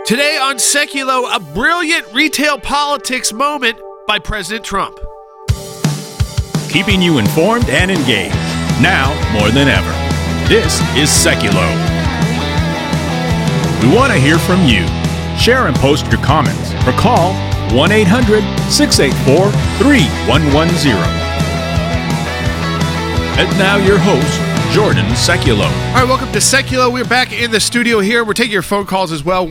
Today on Seculo, a brilliant retail politics moment by President Trump. Keeping you informed and engaged, now more than ever. This is Seculo. We want to hear from you. Share and post your comments or call 1-800-684-3110. And now your host, Jordan Seculo. All right, welcome to Seculo. We're back in the studio here. We're taking your phone calls as well,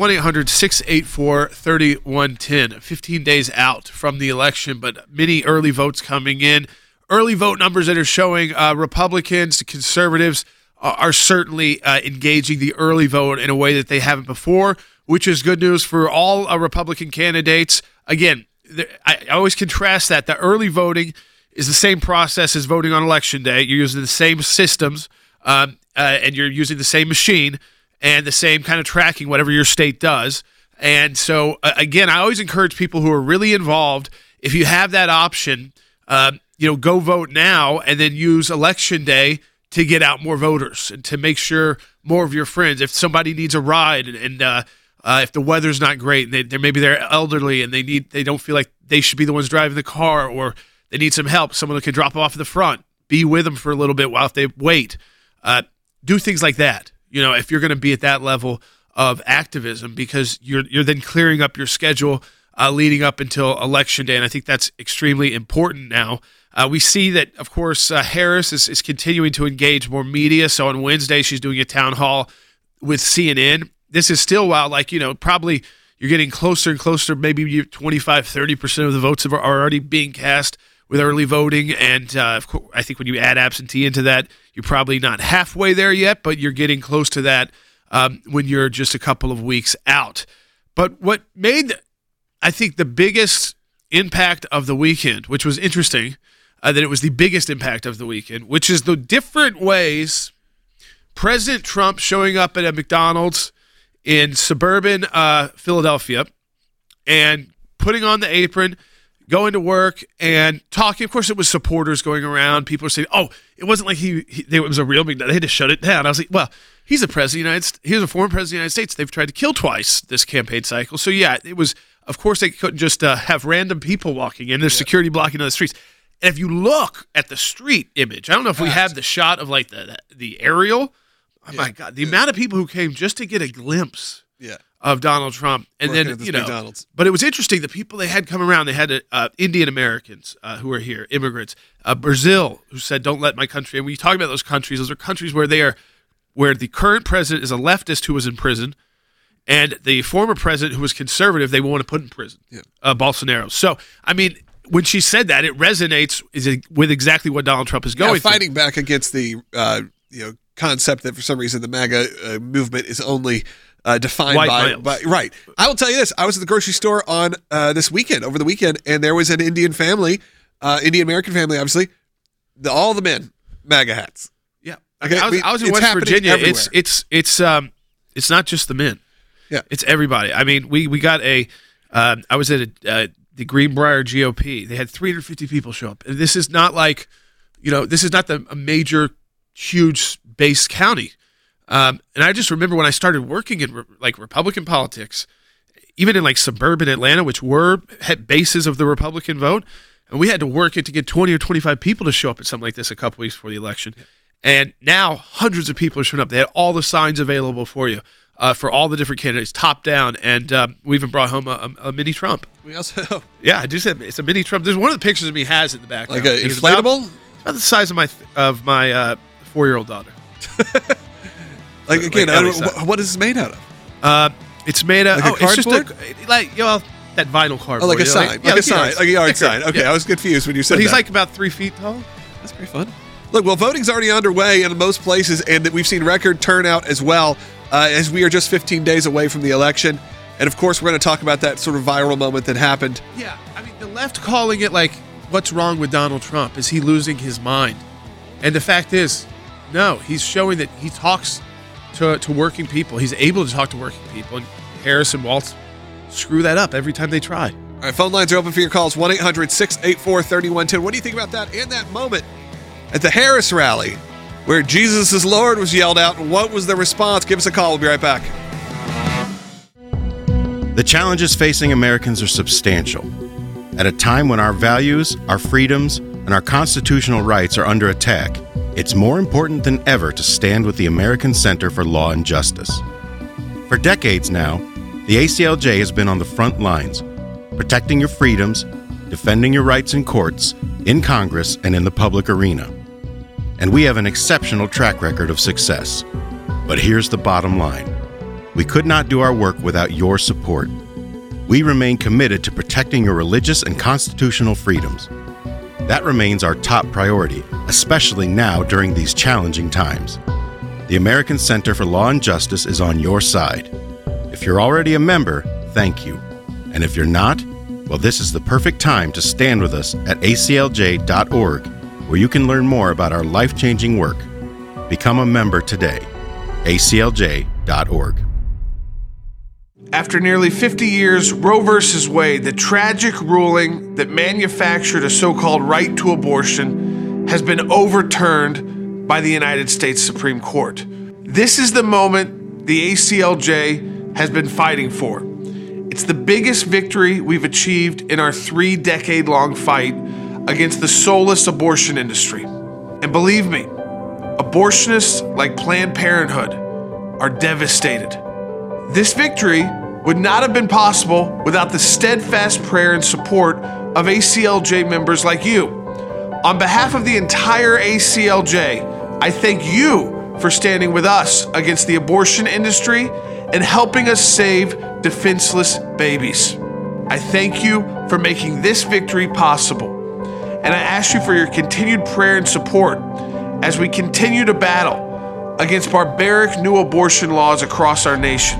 1-800-684-3110. 15 days out from the election, but many early votes coming in. Early vote numbers that are showing Republicans, conservatives are certainly engaging the early vote in a way that they haven't before, which is good news for all Republican candidates. Again, I always contrast that. The early voting is the same process as voting on Election Day. You're using the same systems, and you're using the same machine and the same kind of tracking, whatever your state does. And so, again, I always encourage people who are really involved, if you have that option, go vote now and then use Election Day to get out more voters and to make sure more of your friends, if somebody needs a ride and if the weather's not great, and maybe they're elderly and they don't feel like they should be the ones driving the car, or they need some help, someone that can drop off at the front, be with them for a little bit while they wait. Do things like that, if you're going to be at that level of activism, because you're then clearing up your schedule leading up until Election Day, and I think that's extremely important now. We see that, of course, Harris is continuing to engage more media. So on Wednesday, she's doing a town hall with CNN. This is still wild. Probably you're getting closer and closer. Maybe 25, 30% of the votes are already being cast with early voting. And of course, I think when you add absentee into that, you're probably not halfway there yet, but you're getting close to that when you're just a couple of weeks out. But what made, I think, the biggest impact of the weekend, which was interesting, that it was the biggest impact of the weekend, which is the different ways President Trump showing up at a McDonald's in suburban Philadelphia and putting on the apron, going to work and talking. Of course, it was supporters going around. People were saying, "Oh, it wasn't like it was a real McDonald's. They had to shut it down." I was like, "Well, he's a president of the United States. He was a former president of the United States. They've tried to kill twice this campaign cycle." So yeah, it was. Of course, they couldn't just have random people walking in. There's security blocking on the streets. And if you look at the street image, I don't know if we have the shot of like the aerial. Oh my God, the amount of people who came just to get a glimpse of Donald Trump. And then, McDonald's. But it was interesting. The people they had come around, they had Indian Americans who are here, immigrants, Brazil, who said, "Don't let my country." And when you talk about those are countries where where the current president is a leftist who was in prison, and the former president who was conservative, they want to put in prison, Bolsonaro. So, I mean, when she said that, it resonates with exactly what Donald Trump is going through. Fighting back against the concept that for some reason the MAGA movement is only defined by right. I will tell you this: I was at the grocery store on over the weekend, and there was an Indian family, Indian American family, obviously. All the men MAGA hats. Yeah, okay. I was in West Virginia. Everywhere. It's not just the men. Yeah, it's everybody. I mean, we got I was at the Greenbrier GOP. They had 350 people show up. And this is not like, this is not a major, huge base county. And I just remember when I started working in Republican politics, even in suburban Atlanta, which had bases of the Republican vote, and we had to work it to get 20 or 25 people to show up at something like this a couple weeks before the election. And now hundreds of people are showing up. They had all the signs available for you. For all the different candidates, top down, and we even brought home a mini Trump. We also, I do say it's a mini Trump. There's one of the pictures of me has in the background. Like an inflatable? It's about the size of my 4-year-old daughter. What is this made out of? It's made out of cardboard. That vinyl cardboard. Oh, like a sign, like a sign, like a yard sign. Okay, I was confused when you said. But he's that. about 3 feet tall. That's pretty fun. Look, well, voting's already underway in most places, and that we've seen record turnout as well. As we are just 15 days away from the election. And, of course, we're going to talk about that sort of viral moment that happened. Yeah, I mean, the left calling it what's wrong with Donald Trump? Is he losing his mind? And the fact is, no, he's showing that he talks to working people. He's able to talk to working people. And Harris and Walz screw that up every time they try. All right, phone lines are open for your calls, 1-800-684-3110. What do you think about that and that moment at the Harris rally, where Jesus is Lord was yelled out? What was the response? Give us a call. We'll be right back. The challenges facing Americans are substantial. At a time when our values, our freedoms, and our constitutional rights are under attack, it's more important than ever to stand with the American Center for Law and Justice. For decades now, the ACLJ has been on the front lines, protecting your freedoms, defending your rights in courts, in Congress, and in the public arena. And we have an exceptional track record of success. But here's the bottom line. We could not do our work without your support. We remain committed to protecting your religious and constitutional freedoms. That remains our top priority, especially now during these challenging times. The American Center for Law and Justice is on your side. If you're already a member, thank you. And if you're not, well, this is the perfect time to stand with us at aclj.org, where you can learn more about our life-changing work. Become a member today. aclj.org. After nearly 50 years, Roe v. Wade, the tragic ruling that manufactured a so-called right to abortion, has been overturned by the United States Supreme Court. This is the moment the ACLJ has been fighting for. It's the biggest victory we've achieved in our 3-decade-long fight against the soulless abortion industry. And believe me, abortionists like Planned Parenthood are devastated. This victory would not have been possible without the steadfast prayer and support of ACLJ members like you. On behalf of the entire ACLJ, I thank you for standing with us against the abortion industry and helping us save defenseless babies. I thank you for making this victory possible. And I ask you for your continued prayer and support as we continue to battle against barbaric new abortion laws across our nation.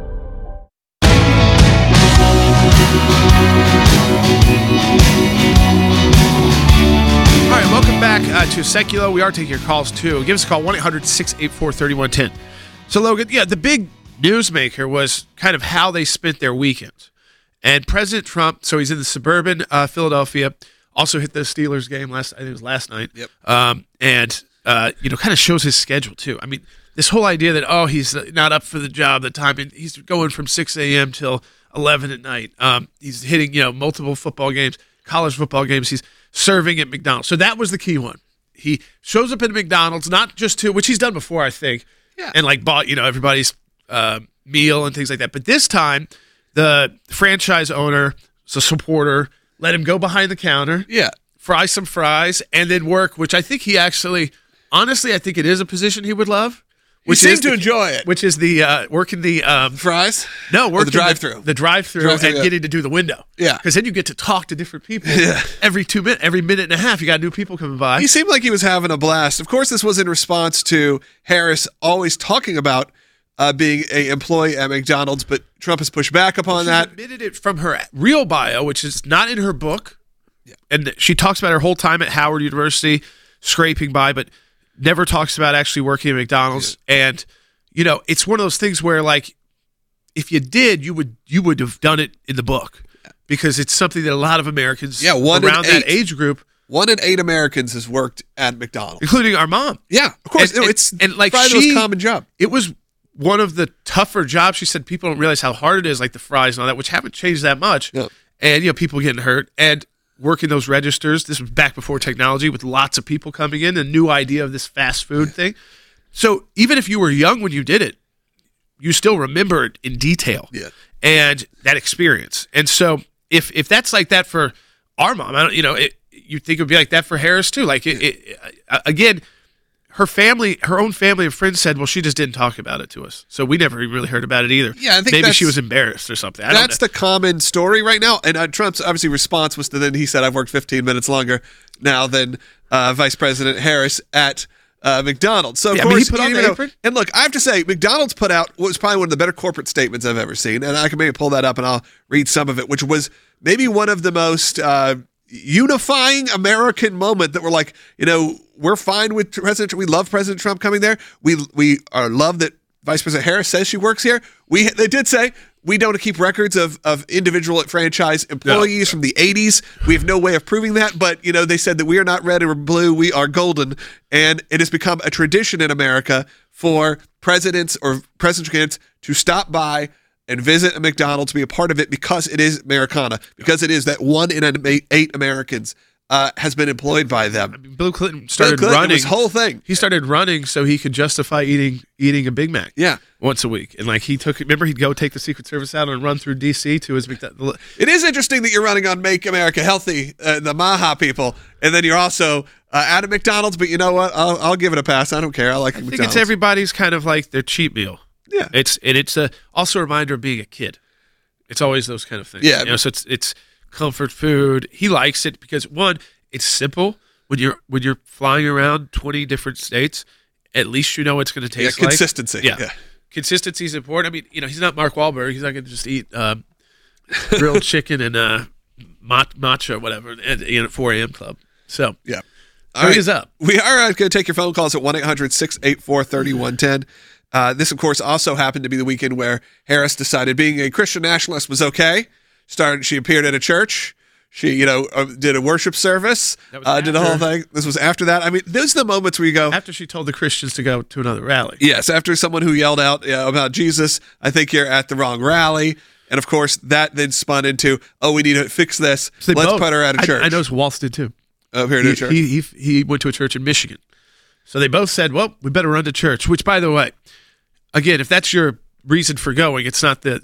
All right, welcome back to Seculo. We are taking your calls too. Give us a call, 1-800-684-3110. So Logan, the big newsmaker was kind of how they spent their weekends. And President Trump, so he's in the suburban Philadelphia, also hit the Steelers game I think it was last night. Yep. And kind of shows his schedule too. I mean, this whole idea that, he's not up for the job, the time, and he's going from 6 a.m. till 11 at night. He's hitting, multiple football games, college football games. He's serving at McDonald's. So that was the key one. He shows up at McDonald's, not just to, which he's done before, I think, and bought, everybody's meal and things like that. But this time, the franchise owner, the supporter, let him go behind the counter, fry some fries, and then work, which I think he actually, honestly, I think it is a position he would love. He seems to enjoy it. Which is the working the fries? No, working the drive-through. The drive-through and getting to do the window. Yeah. Because then you get to talk to different people. Every 2 minutes, every minute and a half, you got new people coming by. He seemed like he was having a blast. Of course, this was in response to Harris always talking about being an employee at McDonald's, but Trump has pushed back upon that. She admitted it from her real bio, which is not in her book. Yeah. And she talks about her whole time at Howard University, scraping by, but never talks about actually working at McDonald's. Yeah. And, it's one of those things where, if you did, you would have done it in the book because it's something that a lot of Americans around that age group. 1 in 8 Americans has worked at McDonald's. Including our mom. Yeah, of course. It's probably the most common job. It was one of the tougher jobs. She said people don't realize how hard it is, like the fries and all that, which haven't changed that much. Yeah. And, people getting hurt. And working those registers, this was back before technology, with lots of people coming in, a new idea of this fast food thing. So even if you were young when you did it, you still remember it in detail. Yeah. And that experience. And so if that's like that for our mom, you'd think it would be like that for Harris too. Again, her own family and friends said, well, she just didn't talk about it to us. So we never really heard about it either. Yeah, I think maybe she was embarrassed or something. That's the common story right now. And Trump's obviously response was he said, I've worked 15 minutes longer now than Vice President Harris at McDonald's. So, of course, he put on the apron. And look, I have to say, McDonald's put out what was probably one of the better corporate statements I've ever seen. And I can maybe pull that up and I'll read some of it, which was maybe one of the most unifying American moment that we're like, we're fine with President Trump. We love President Trump coming there. We love that Vice President Harris says she works here. They did say we don't keep records of individual franchise employees from the 80s. We have no way of proving that, but they said that we are not red or blue, we are golden, and it has become a tradition in America for presidents or presidential candidates to stop by and visit a McDonald's, be a part of it, because it is Americana, because it is that 1 in 8 Americans has been employed by them. I mean, Bill Clinton started running this whole thing. He started running so he could justify eating a Big Mac. Yeah. Once a week. And like remember he'd go take the Secret Service out and run through DC to his McDonald's. It is interesting that you're running on Make America Healthy, the Maha people, and then you're also at a McDonald's, but you know what? I'll give it a pass. I don't care. I McDonald's. think it's everybody's kind of like their cheat meal. Yeah. It's also a reminder of being a kid. It's always those kind of things. Yeah. So it's comfort food. He likes it because, one, it's simple. When you're flying around 20 different states, at least you know what it's going to taste like. Consistency. Yeah. Consistency is important. I mean, he's not Mark Wahlberg. He's not going to just eat grilled chicken and matcha or whatever at 4 a.m. club. So, yeah. All right. Up. We are going to take your phone calls at 1-800-684-3110. This, of course, also happened to be the weekend where Harris decided being a Christian nationalist was okay. She appeared at a church. She, did a worship service, did the whole thing. This was after that. I mean, those are the moments where you go. After she told the Christians to go to another rally. Yes, after someone who yelled out about Jesus, I think you're at the wrong rally. And, of course, that then spun into, we need to fix this. So let's put her at a church. I know Waltz did, too. Here to a church. He went to a church in Michigan. So they both said, well, we better run to church, which, by the way, again, if that's your reason for going, it's not the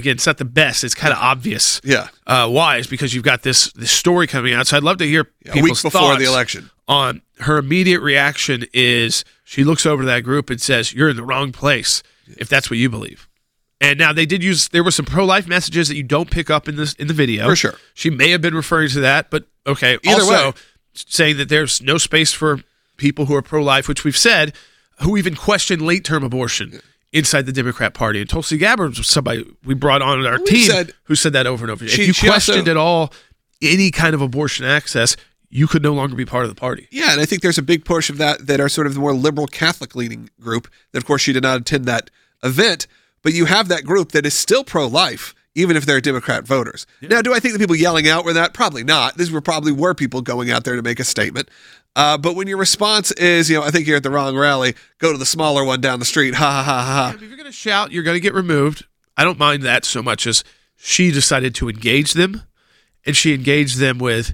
best. It's kind of obvious. Yeah. Why? Is because you've got this story coming out. So I'd love to hear people's a week before thoughts the election. On her immediate reaction is she looks over to that group and says, you're in the wrong place if that's what you believe. And now there were some pro-life messages that you don't pick up in the video. For sure. She may have been referring to that, but okay. Either way. Saying that there's no space for people who are pro-life, which we've said, who even question late-term abortion inside the Democrat Party. And Tulsi Gabbard was somebody we brought on our team who said that over and over again. If you questioned at all any kind of abortion access, you could no longer be part of the party. Yeah, and I think there's a big push of that are sort of the more liberal Catholic-leaning group that, of course, she did not attend that event. But you have that group that is still pro-life, even if they're Democrat voters. Yeah. Now, do I think the people yelling out were that? Probably not. These probably were people going out there to make a statement. But when your response is, I think you're at the wrong rally, go to the smaller one down the street, ha, ha, ha, ha. If you're going to shout, you're going to get removed. I don't mind that so much as she decided to engage them, and she engaged them with,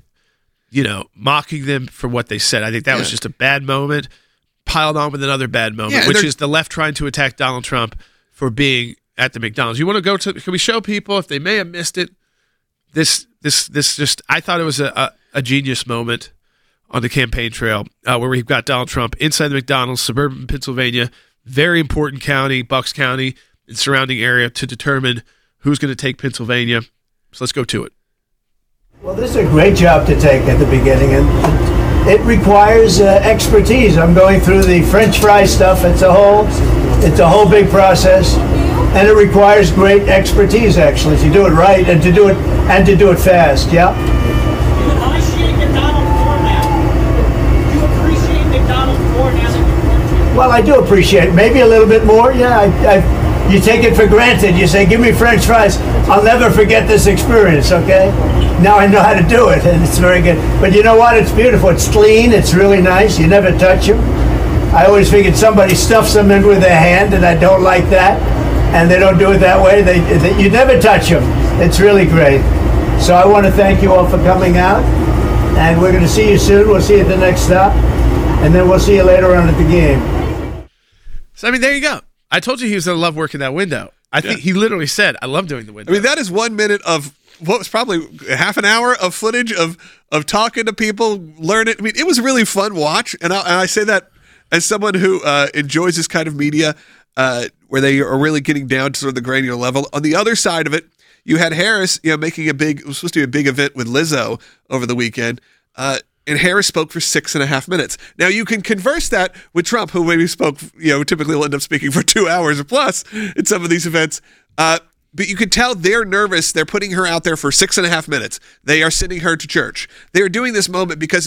mocking them for what they said. I think that was just a bad moment, piled on with another bad moment, which is the left trying to attack Donald Trump for being at the McDonald's. You want to go to? Can we show people if they may have missed it? This just I thought it was a genius moment on the campaign trail where we've got Donald Trump inside the McDonald's, suburban Pennsylvania, very important county, Bucks County, and surrounding area to determine who's going to take Pennsylvania. So let's go to it. Well, this is a great job to take at the beginning, and it requires expertise. I'm going through the French fry stuff. It's a whole big process, and it requires great expertise actually to do it right and to do it fast. Yeah. You appreciate McDonald's more now. You appreciate McDonald's more now than you want to. Well, I do appreciate it. Maybe a little bit more. Yeah. You take it for granted. You say, "Give me French fries." I'll never forget this experience. Okay. Now I know how to do it, and it's very good. But you know what? It's beautiful. It's clean. It's really nice. You never touch them. I always figured somebody stuffs them in with their hand, and I don't like that. And they don't do it that way. You never touch them. It's really great. So I want to thank you all for coming out, and we're going to see you soon. We'll see you at the next stop, and then we'll see you later on at the game. So, there you go. I told you he was going to love working that window. I think he literally said, I love doing the window. That is 1 minute of what was probably half an hour of footage of talking to people, learning. It was a really fun watch, and I say that as someone who enjoys this kind of media where they are really getting down to sort of the granular level. On the other side of it, you had Harris, making it was supposed to be a big event with Lizzo over the weekend, and Harris spoke for 6.5 minutes. Now, you can converse that with Trump, who maybe spoke, typically will end up speaking for 2 hours or plus in some of these events. But you can tell they're nervous. They're putting her out there for 6.5 minutes. They are sending her to church. They are doing this moment because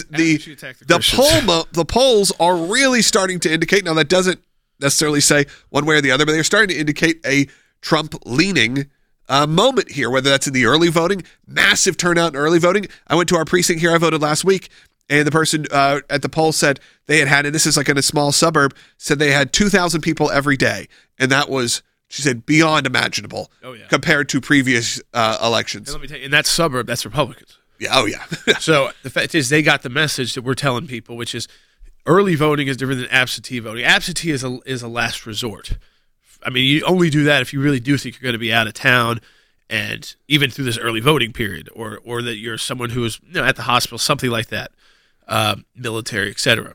the polls are really starting to indicate. Now, that doesn't necessarily say one way or the other, but they're starting to indicate a Trump-leaning moment here, whether that's in the early voting, massive turnout in early voting. I went to our precinct here. I voted last week, and the person at the poll said they had, and this is like in a small suburb, said they had 2,000 people every day, and that was she said, beyond imaginable compared to previous elections. And let me tell you, in that suburb, that's Republicans. Yeah, oh yeah. So the fact is they got the message that we're telling people, which is early voting is different than absentee voting. Absentee is a last resort. I mean, you only do that if you really do think you're going to be out of town, and even through this early voting period, or that you're someone who is at the hospital, something like that, military, etc.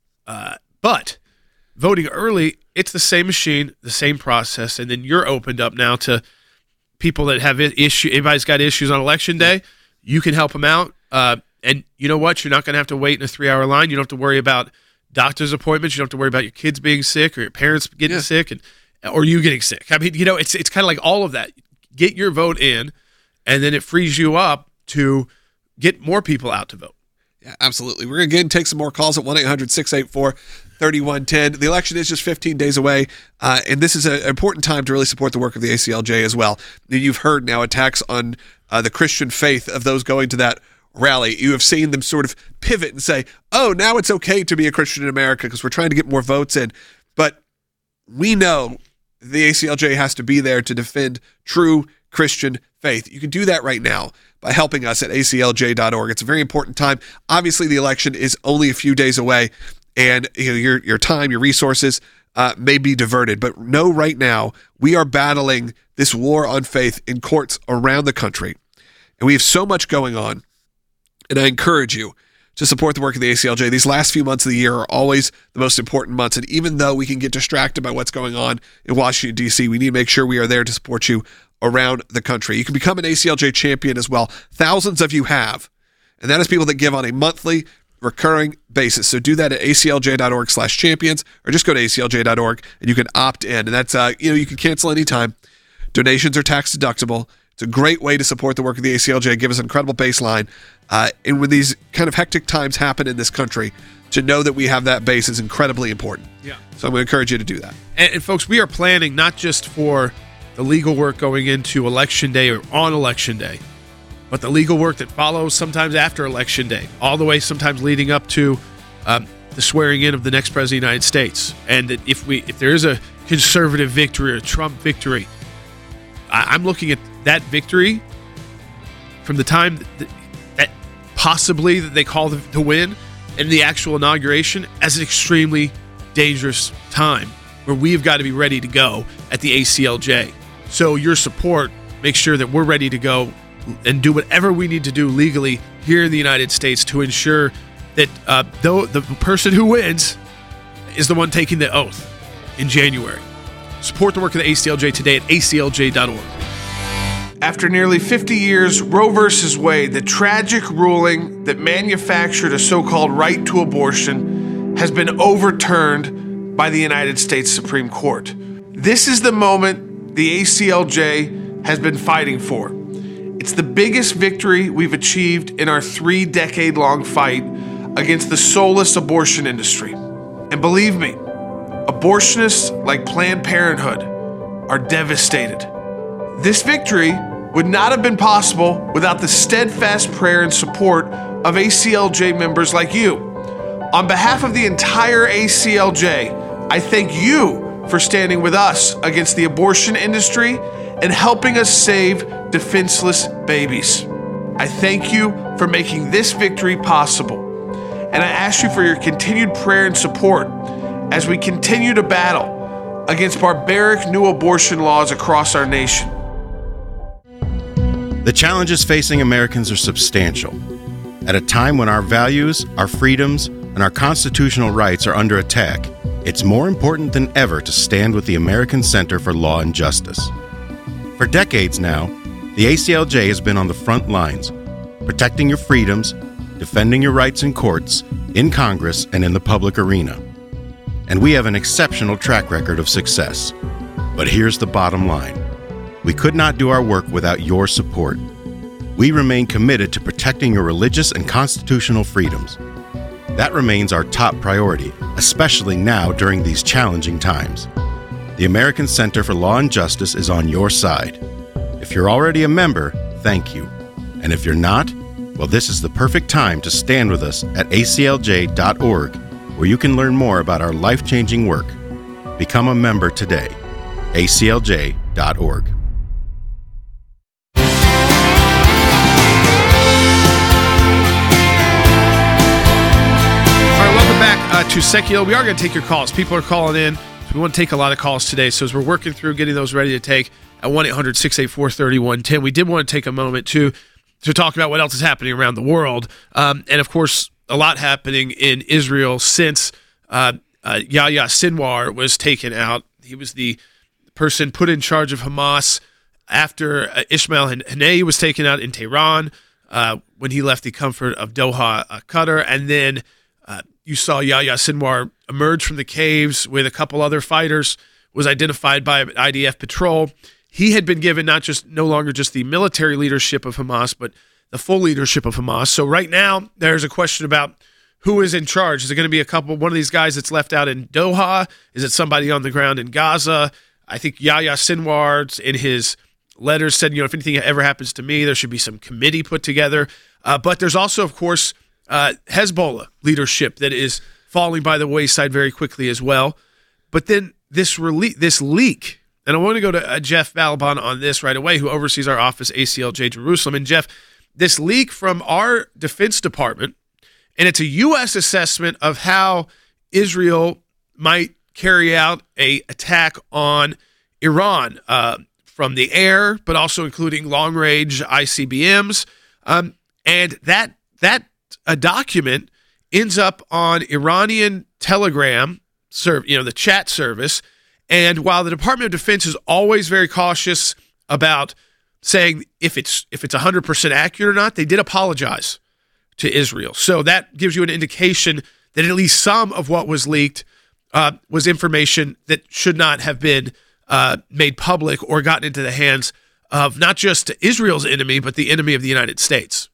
But voting early, it's the same machine, the same process, and then you're opened up now to people that have issue. Everybody's got issues on election day. You can help them out, and you know what? You're not going to have to wait in a 3-hour line. You don't have to worry about doctor's appointments. You don't have to worry about your kids being sick or your parents getting sick or you getting sick. I mean, it's kind of like all of that. Get your vote in, and then it frees you up to get more people out to vote. Yeah, absolutely. We're going to again take some more calls at 1-800-684-3110. The election is just 15 days away, and this is an important time to really support the work of the ACLJ as well. You've heard now attacks on the Christian faith of those going to that rally. You have seen them sort of pivot and say, oh, now it's okay to be a Christian in America because we're trying to get more votes in. But we know the ACLJ has to be there to defend true Christian faith. You can do that right now by helping us at aclj.org. It's a very important time. Obviously, the election is only a few days away, and your time, your resources may be diverted. But know right now, we are battling this war on faith in courts around the country, and we have so much going on. And I encourage you to support the work of the ACLJ. These last few months of the year are always the most important months. And even though we can get distracted by what's going on in Washington, D.C., we need to make sure we are there to support you around the country. You can become an ACLJ champion as well. Thousands of you have. And that is people that give on a monthly recurring basis. So do that at aclj.org/champions, or just go to aclj.org and you can opt in. And that's, you can cancel anytime. Donations are tax deductible. It's a great way to support the work of the ACLJ, give us an incredible baseline. And when these kind of hectic times happen in this country, to know that we have that base is incredibly important. Yeah. So I'm going to encourage you to do that. And folks, we are planning not just for the legal work going into Election Day or on Election Day, but the legal work that follows sometimes after Election Day, all the way sometimes leading up to the swearing in of the next president of the United States. And that if there is a conservative victory or a Trump victory, I'm looking at that victory from the time that possibly that they call the win and the actual inauguration as an extremely dangerous time where we've got to be ready to go at the ACLJ. So your support makes sure that we're ready to go and do whatever we need to do legally here in the United States to ensure that though the person who wins is the one taking the oath in January. Support the work of the ACLJ today at aclj.org. After nearly 50 years, Roe v. Wade, the tragic ruling that manufactured a so-called right to abortion, has been overturned by the United States Supreme Court. This is the moment the ACLJ has been fighting for. It's the biggest victory we've achieved in our 3-decade-long fight against the soulless abortion industry. And believe me, abortionists like Planned Parenthood are devastated. This victory would not have been possible without the steadfast prayer and support of ACLJ members like you. On behalf of the entire ACLJ, I thank you for standing with us against the abortion industry and helping us save defenseless babies. I thank you for making this victory possible. And I ask you for your continued prayer and support as we continue to battle against barbaric new abortion laws across our nation. The challenges facing Americans are substantial. At a time when our values, our freedoms, and our constitutional rights are under attack, it's more important than ever to stand with the American Center for Law and Justice. For decades now, the ACLJ has been on the front lines, protecting your freedoms, defending your rights in courts, in Congress, and in the public arena. And we have an exceptional track record of success. But here's the bottom line. We could not do our work without your support. We remain committed to protecting your religious and constitutional freedoms. That remains our top priority, especially now during these challenging times. The American Center for Law and Justice is on your side. If you're already a member, thank you. And if you're not, well, this is the perfect time to stand with us at aclj.org, where you can learn more about our life-changing work. Become a member today. aclj.org. Welcome back to Secular. We are going to take your calls. People are calling in. We want to take a lot of calls today. So as we're working through getting those ready to take at 1-800-684-3110, we did want to take a moment to talk about what else is happening around the world. And, of course, a lot happening in Israel since Yahya Sinwar was taken out. He was the person put in charge of Hamas after Ismail Haniyeh was taken out in Tehran when he left the comfort of Doha, Qatar. And then you saw Yahya Sinwar emerge from the caves with a couple other fighters, was identified by IDF patrol. He had been given no longer just the military leadership of Hamas, but the full leadership of Hamas. So right now, there's a question about who is in charge. Is it going to be one of these guys that's left out in Doha? Is it somebody on the ground in Gaza? I think Yahya Sinwar, in his letters, said, if anything ever happens to me, there should be some committee put together. But there's also, of course, Hezbollah leadership that is falling by the wayside very quickly as well. But then this leak, and I want to go to Jeff Balaban on this right away, who oversees our office, ACLJ Jerusalem. And Jeff, this leak from our Defense Department, and it's a U.S. assessment of how Israel might carry out a attack on Iran from the air, but also including long-range ICBMs. And that a document ends up on Iranian Telegram, the chat service. And while the Department of Defense is always very cautious about saying if it's 100% accurate or not, they did apologize to Israel. So that gives you an indication that at least some of what was leaked was information that should not have been made public or gotten into the hands of not just Israel's enemy, but the enemy of the United States.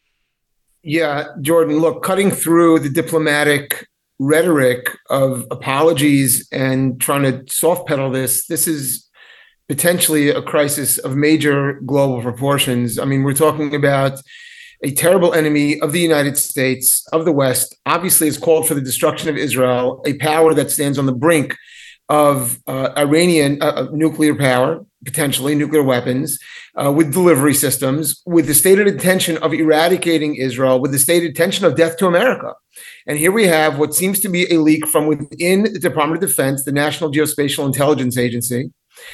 Yeah, Jordan, look, cutting through the diplomatic rhetoric of apologies and trying to soft pedal this is potentially a crisis of major global proportions. I mean, we're talking about a terrible enemy of the United States, of the West, obviously has called for the destruction of Israel, a power that stands on the brink of Iranian nuclear power, potentially nuclear weapons, with delivery systems, with the stated intention of eradicating Israel, with the stated intention of death to America. And here we have what seems to be a leak from within the Department of Defense, the National Geospatial Intelligence Agency,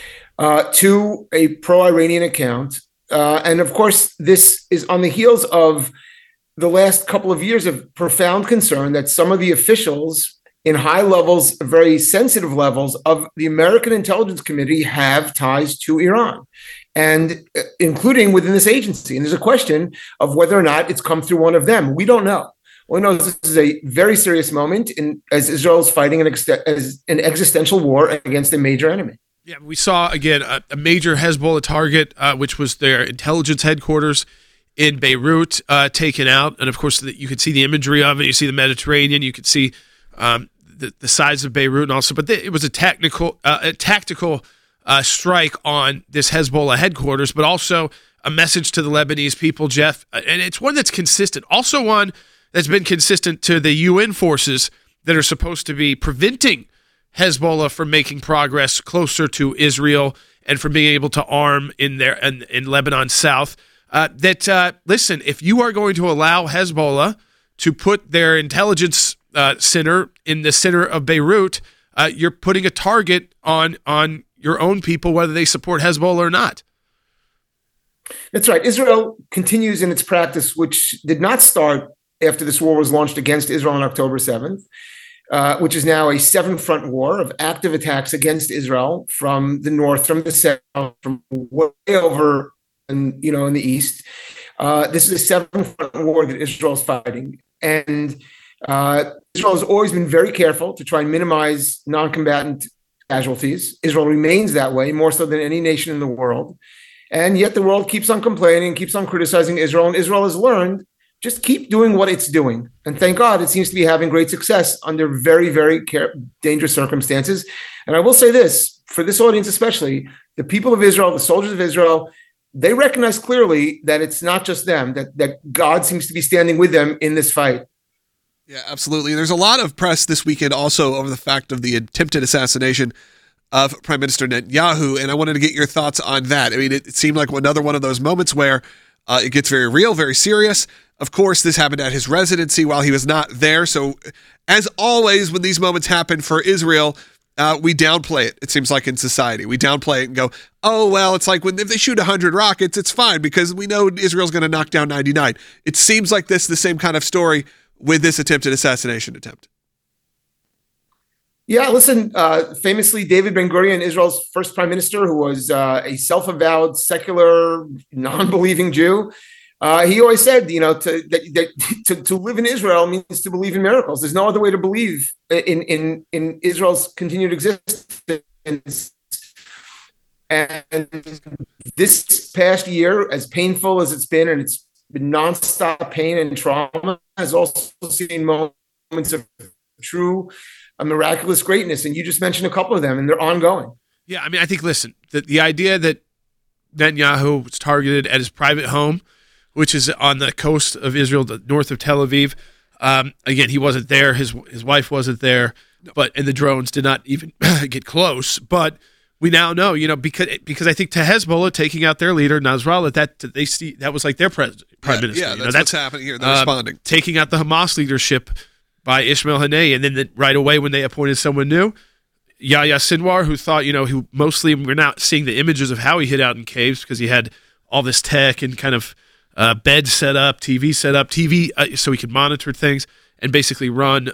to a pro-Iranian account. And of course, this is on the heels of the last couple of years of profound concern that some of the officials in high levels, very sensitive levels of the American Intelligence Committee have ties to Iran, and including within this agency. And there's a question of whether or not it's come through one of them. We don't know. All we know is this is a very serious moment as Israel is fighting an existential war against a major enemy. Yeah, we saw, again, a major Hezbollah target, which was their intelligence headquarters in Beirut, taken out. And, of course, you could see the imagery of it. You see the Mediterranean. You could see the size of Beirut and also. But it was a tactical strike on this Hezbollah headquarters, but also a message to the Lebanese people, Jeff. And it's one that's consistent. Also one that's been consistent to the UN forces that are supposed to be preventing Hezbollah from making progress closer to Israel and from being able to arm in Lebanon south. Listen, if you are going to allow Hezbollah to put their intelligence center in the center of Beirut, you're putting a target on your own people, whether they support Hezbollah or not. That's right. Israel continues in its practice, which did not start after this war was launched against Israel on October 7th. Which is now a seven-front war of active attacks against Israel from the north, from the south, from way over, in the east. This is a seven-front war that Israel is fighting, and Israel has always been very careful to try and minimize non-combatant casualties. Israel remains that way, more so than any nation in the world, and yet the world keeps on complaining, keeps on criticizing Israel, and Israel has learned. Just keep doing what it's doing. And thank God it seems to be having great success under very, very dangerous circumstances. And I will say this, for this audience especially, the people of Israel, the soldiers of Israel, they recognize clearly that it's not just them, that God seems to be standing with them in this fight. Yeah, absolutely. There's a lot of press this weekend also over the fact of the attempted assassination of Prime Minister Netanyahu, and I wanted to get your thoughts on that. I mean, it seemed like another one of those moments where it gets very real, very serious. Of course, this happened at his residency while he was not there. So, as always, when these moments happen for Israel, we downplay it. It seems like in society, we downplay it and go, "Oh well, it's like if they shoot 100 rockets, it's fine because we know Israel's going to knock down 99." It seems like this the same kind of story with this attempted assassination attempt. Yeah, listen, famously, David Ben-Gurion, Israel's first prime minister, who was a self-avowed, secular, non-believing Jew, he always said, to live in Israel means to believe in miracles. There's no other way to believe in Israel's continued existence. And this past year, as painful as it's been, and it's been nonstop pain and trauma, has also seen moments of true a miraculous greatness, and you just mentioned a couple of them, and they're ongoing. Yeah, I mean, I think, listen, the idea that Netanyahu was targeted at his private home, which is on the coast of Israel, north of Tel Aviv. Again, he wasn't there. His wife wasn't there, and the drones did not even get close. But we now know, because I think to Hezbollah taking out their leader Nasrallah, that was like their prime minister. Yeah, that's what's happening here. They're responding, taking out the Hamas leadership by Ismail Haniyeh, and then right away when they appointed someone new, Yahya Sinwar, who thought, who mostly we're now seeing the images of how he hid out in caves because he had all this tech and kind of bed set up, TV so he could monitor things and basically run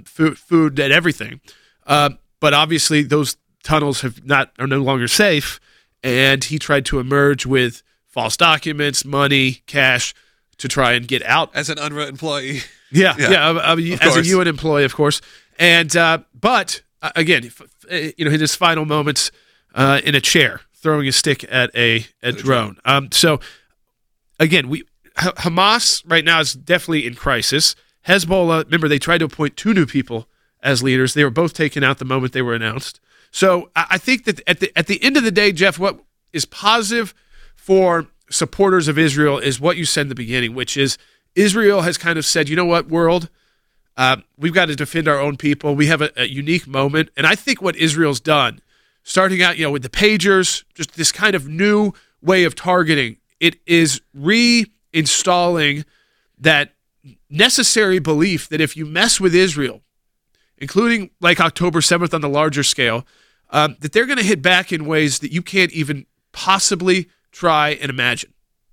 food and everything. But obviously those tunnels are no longer safe, and he tried to emerge with false documents, money, cash to try and get out as an UNRWA employee. Yeah, as a UN employee, of course. And but again, in his final moments in a chair, throwing a stick at a drone. So again, Hamas right now is definitely in crisis. Hezbollah, remember, they tried to appoint 2 new people as leaders. They were both taken out the moment they were announced. So I think that at the end of the day, Jeff, what is positive for supporters of Israel is what you said in the beginning, which is Israel has kind of said, you know what, world, we've got to defend our own people. We have a unique moment. And I think what Israel's done, starting out, with the pagers, just this kind of new way of targeting, it is reinstalling that necessary belief that if you mess with Israel, including like October 7th on the larger scale, that they're going to hit back in ways that you can't even possibly try and imagine.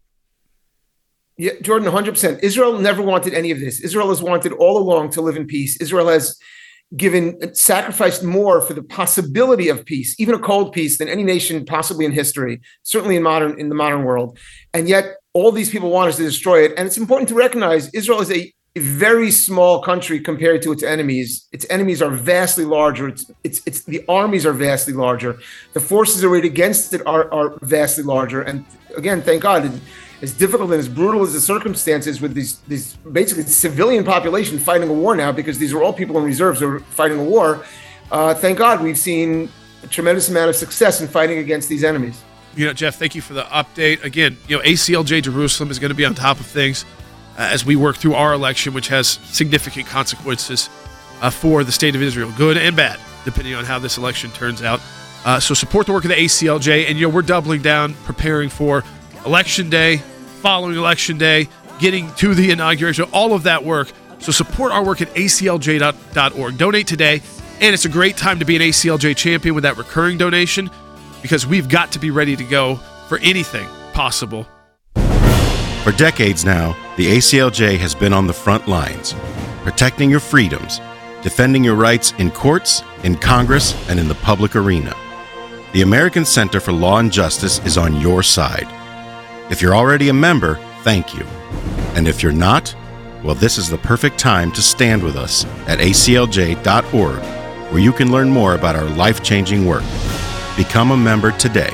Yeah, Jordan, 100%. Israel never wanted any of this. Israel has wanted all along to live in peace. Israel has sacrificed more for the possibility of peace, even a cold peace, than any nation possibly in history, certainly in the modern world. And yet all these people want us to destroy it. And it's important to recognize Israel is a very small country compared to its enemies. Its enemies are vastly larger. It's the armies are vastly larger. The forces arrayed against it are vastly larger. And again, thank God, as difficult and as brutal as the circumstances with these basically civilian population fighting a war now, because these are all people in reserves who are fighting a war. Thank God we've seen a tremendous amount of success in fighting against these enemies. Jeff, thank you for the update. Again, ACLJ Jerusalem is going to be on top of things as we work through our election, which has significant consequences for the state of Israel, good and bad, depending on how this election turns out. So support the work of the ACLJ, and we're doubling down, preparing for Election Day, following Election Day, getting to the inauguration, all of that work. So support our work at aclj.org. Donate today, and it's a great time to be an ACLJ champion with that recurring donation, because we've got to be ready to go for anything possible. For decades now, the ACLJ has been on the front lines, protecting your freedoms, defending your rights in courts, in Congress, and in the public arena. The American Center for Law and Justice is on your side. If you're already a member, thank you. And if you're not, well, this is the perfect time to stand with us at aclj.org, where you can learn more about our life-changing work. Become a member today.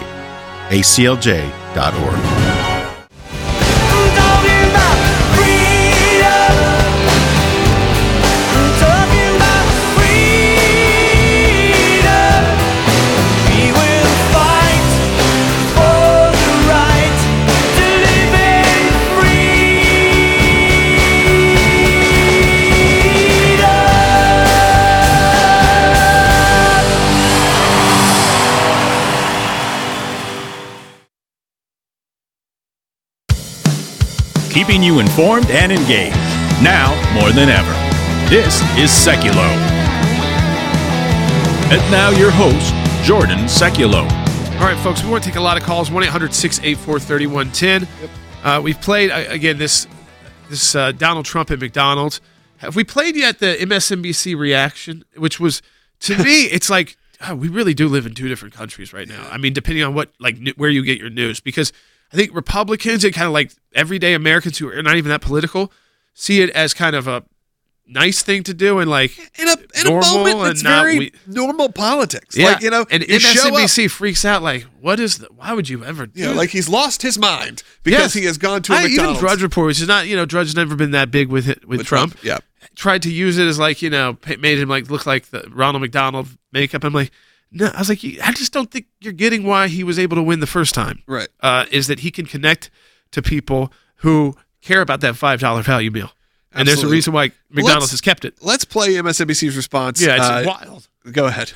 aclj.org. keeping you informed and engaged. Now more than ever. This is Seculo. And now your host, Jordan Seculo. All right, folks, we want to take a lot of calls. 1-800-684-3110. We've played, again, this Donald Trump at McDonald's. Have we played yet the MSNBC reaction, which was, to me, it's like, we really do live in two different countries right now. I mean, depending on where you get your news. Because I think Republicans and kind of like everyday Americans who are not even that political see it as kind of a nice thing to do and like in a moment that's very normal politics. Yeah. Like, and MSNBC freaks out like, why would you ever do that? Like he's lost his mind because he has gone to a McDonald's. Even Drudge Report, which is not, Drudge's never been that big with Trump. Yeah. Tried to use it as like, made him like look like the Ronald McDonald makeup. I'm like, no, I was like, I just don't think you're getting why he was able to win the first time. Right. Is that he can connect to people who care about that $5 value meal. And there's a reason why McDonald's has kept it. Let's play MSNBC's response. Yeah, it's wild. Go ahead.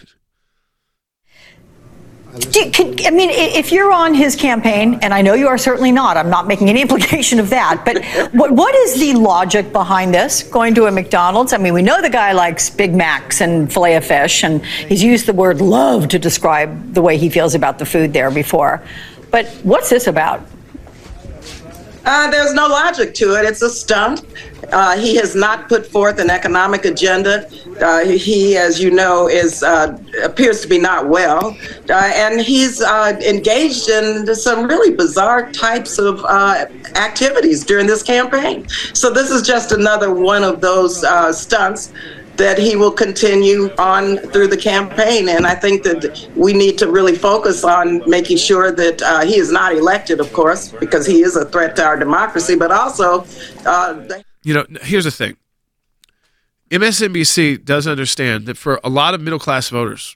If you're on his campaign, and I know you are certainly not, I'm not making any implication of that, but what is the logic behind this, going to a McDonald's? I mean, we know the guy likes Big Macs and filet of fish, and he's used the word love to describe the way he feels about the food there before. But what's this about? There's no logic to it. It's a stunt. He has not put forth an economic agenda. He, as you know, appears to be not well, and he's engaged in some really bizarre types of activities during this campaign. So this is just another one of those stunts that he will continue on through the campaign. And I think that we need to really focus on making sure that he is not elected, of course, because he is a threat to our democracy, but also... here's the thing. MSNBC does understand that for a lot of middle-class voters,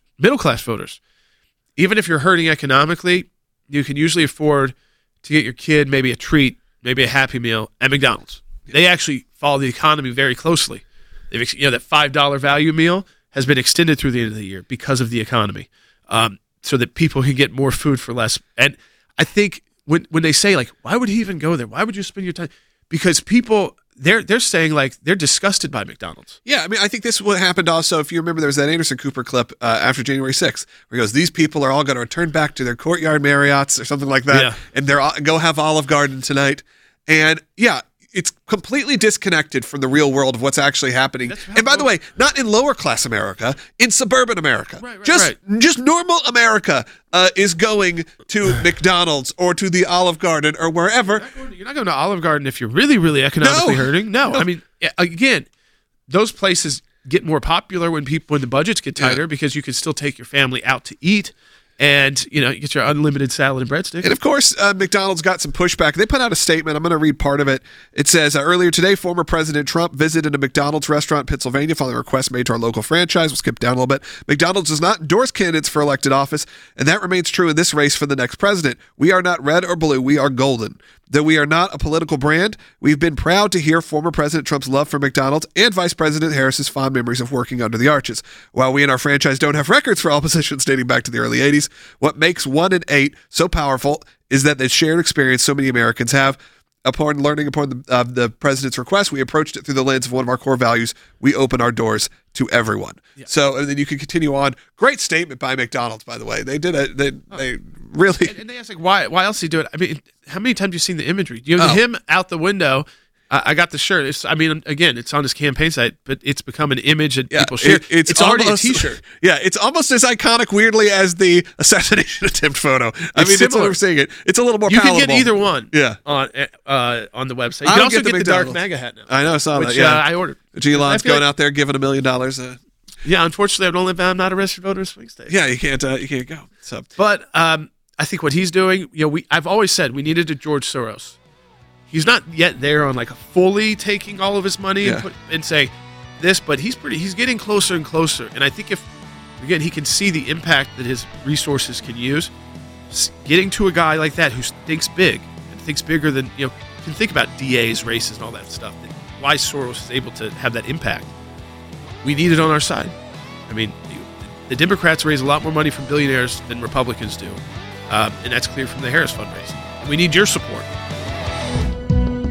even if you're hurting economically, you can usually afford to get your kid maybe a treat, maybe a Happy Meal at McDonald's. They actually follow the economy very closely. That $5 value meal has been extended through the end of the year because of the economy, so that people can get more food for less. And I think when they say, like, why would he even go there? Why would you spend your time? Because people... They're saying, like, they're disgusted by McDonald's. Yeah, I mean, I think this is what happened also. If you remember, there was that Anderson Cooper clip after January 6th where he goes, these people are all going to return back to their courtyard Marriotts or something like that, and they're go have Olive Garden tonight. And, yeah, it's completely disconnected from the real world of what's actually happening. And by the way, not in lower class America, in suburban America. Just normal America is going to McDonald's or to the Olive Garden or wherever. You're not going to Olive Garden if you're really, really economically hurting. No. I mean, again, those places get more popular when the budgets get tighter because you can still take your family out to eat. And, you get your unlimited salad and breadsticks. And, of course, McDonald's got some pushback. They put out a statement. I'm going to read part of it. It says, earlier today, former President Trump visited a McDonald's restaurant in Pennsylvania following a request made to our local franchise. We'll skip down a little bit. McDonald's does not endorse candidates for elected office, and that remains true in this race for the next president. We are not red or blue. We are golden. Though we are not a political brand, we've been proud to hear former President Trump's love for McDonald's and Vice President Harris's fond memories of working under the arches. While we and our franchise don't have records for all positions dating back to the early 80s, what makes 1 in 8 so powerful is that the shared experience so many Americans have. Upon learning the president's request, we approached it through the lens of one of our core values. We open our doors to everyone. Yeah. So, and then you can continue on. Great statement by McDonald's, by the way. They did it. They really. And they asked, like, why else did he do it? I mean, how many times have you seen the imagery? Him out the window. I got the shirt. It's on his campaign site, but it's become an image that people share. It's already a T-shirt. Yeah, it's almost as iconic, weirdly, as the assassination attempt photo. It's we're seeing it. It's a little more palatable. You can get either one. Yeah. on the website. You can also get the Dark MAGA hat now. I know, I saw that. Yeah, I ordered. Elon's going out there giving $1 million. Yeah, unfortunately, I'm not a registered voter in swing state. Yeah, you can't go. So, but I think what he's doing, I've always said we needed a George Soros. He's not yet there on like fully taking all of his money and say this, but he's getting closer and closer. And I think if he can see the impact that his resources can use, getting to a guy like that who thinks big and thinks bigger than can think about DAs, races, and all that stuff. Why Soros is able to have that impact. We need it on our side. I mean, the Democrats raise a lot more money from billionaires than Republicans do, and that's clear from the Harris fundraising. And we need your support.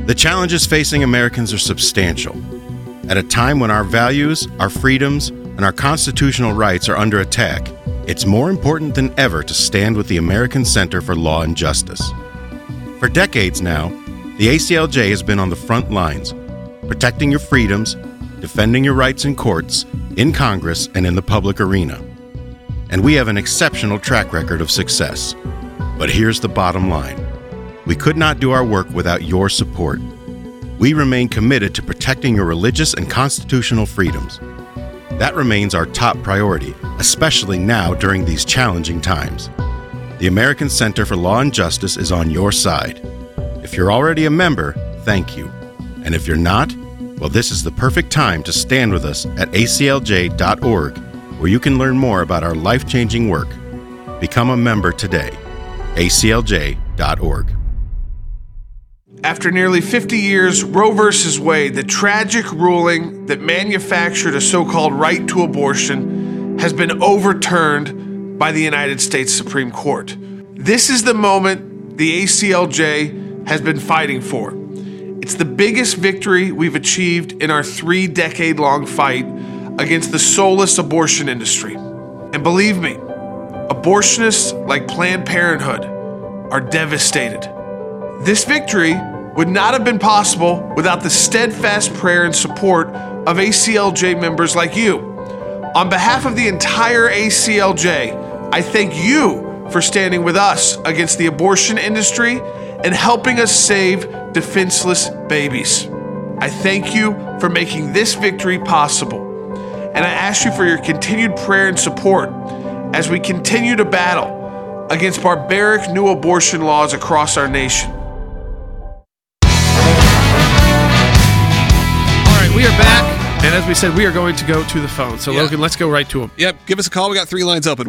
The challenges facing Americans are substantial. At a time when our values, our freedoms, and our constitutional rights are under attack, it's more important than ever to stand with the American Center for Law and Justice. For decades now, the ACLJ has been on the front lines, protecting your freedoms, defending your rights in courts, in Congress, and in the public arena. And we have an exceptional track record of success. But here's the bottom line. We could not do our work without your support. We remain committed to protecting your religious and constitutional freedoms. That remains our top priority, especially now during these challenging times. The American Center for Law and Justice is on your side. If you're already a member, thank you. And if you're not, well, this is the perfect time to stand with us at aclj.org, where you can learn more about our life-changing work. Become a member today. aclj.org. After nearly 50 years, Roe v. Wade, the tragic ruling that manufactured a so-called right to abortion, has been overturned by the United States Supreme Court. This is the moment the ACLJ has been fighting for. It's the biggest victory we've achieved in our 3-decade-long fight against the soulless abortion industry. And believe me, abortionists like Planned Parenthood are devastated. This victory would not have been possible without the steadfast prayer and support of ACLJ members like you. On behalf of the entire ACLJ, I thank you for standing with us against the abortion industry and helping us save defenseless babies. I thank you for making this victory possible. And I ask you for your continued prayer and support as we continue to battle against barbaric new abortion laws across our nation. We are back, and as we said, we are going to go to the phone. So, Logan, let's go right to him. Yep, give us a call. We got 3 lines open,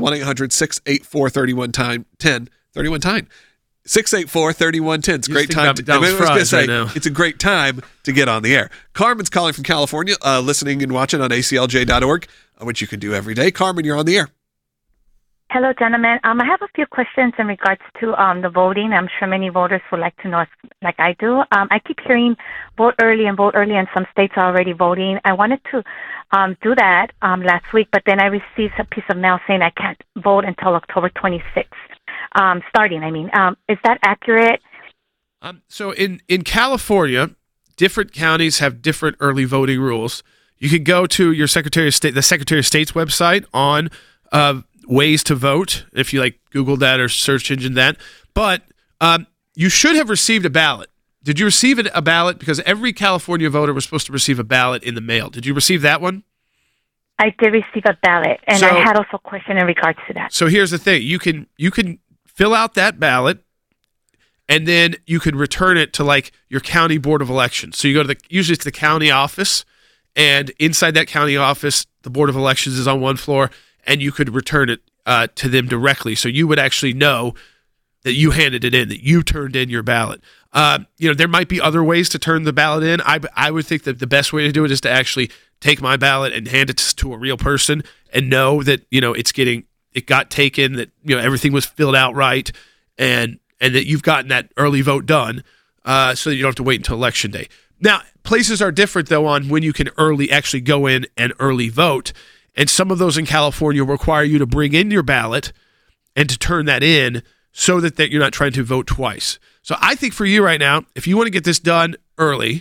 1-800-684-3110. 3110. 684-3110. It's a great time. It's a great time to get on the air. Carmen's calling from California, listening and watching on aclj.org, which you can do every day. Carmen, you're on the air. Hello, gentlemen. I have a few questions in regards to the voting. I'm sure many voters would like to know, like I do. I keep hearing vote early, and some states are already voting. I wanted to do that last week, but then I received a piece of mail saying I can't vote until October 26th, starting. Is that accurate? So in California, different counties have different early voting rules. You can go to your Secretary of State, the Secretary of State's website on ways to vote, if you Google that or search engine that. But you should have received a ballot. Did you receive a ballot? Because every California voter was supposed to receive a ballot in the mail. Did you receive that one? I did receive a ballot, and I had also a question in regards to that. So here's the thing. You can fill out that ballot, and then you can return it to your county board of elections. So you go to usually it's the county office, and inside that county office, the board of elections is on one floor, and you could return it to them directly. So you would actually know that you handed it in, that you turned in your ballot. There might be other ways to turn the ballot in. I would think that the best way to do it is to actually take my ballot and hand it to a real person and know that, it got taken, that, everything was filled out right, and that you've gotten that early vote done, so that you don't have to wait until election day. Now, places are different, though, on when you can actually go in and early vote. And some of those in California require you to bring in your ballot and to turn that in so that you're not trying to vote twice. So I think for you right now, if you want to get this done early,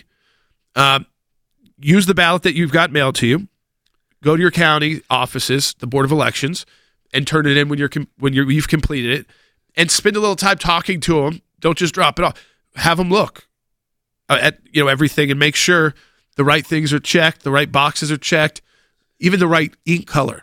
use the ballot that you've got mailed to you, go to your county offices, the Board of Elections, and turn it in when you've completed it, and spend a little time talking to them. Don't just drop it off. Have them look at everything and make sure the right things are checked, the right boxes are checked. Even the right ink color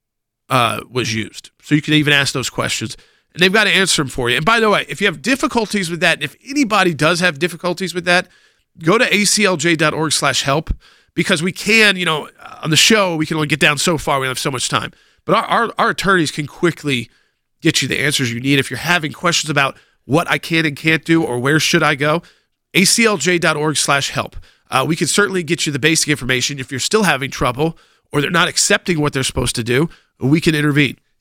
was used. So you can even ask those questions. And they've got to answer them for you. And by the way, if you have difficulties with that, if anybody does have difficulties with that, go to aclj.org/help, because we can, on the show, we can only get down so far. We don't have so much time. But our attorneys can quickly get you the answers you need. If you're having questions about what I can and can't do or where should I go, aclj.org/help. We can certainly get you the basic information. If you're still having trouble, or they're not accepting what they're supposed to do, we can intervene.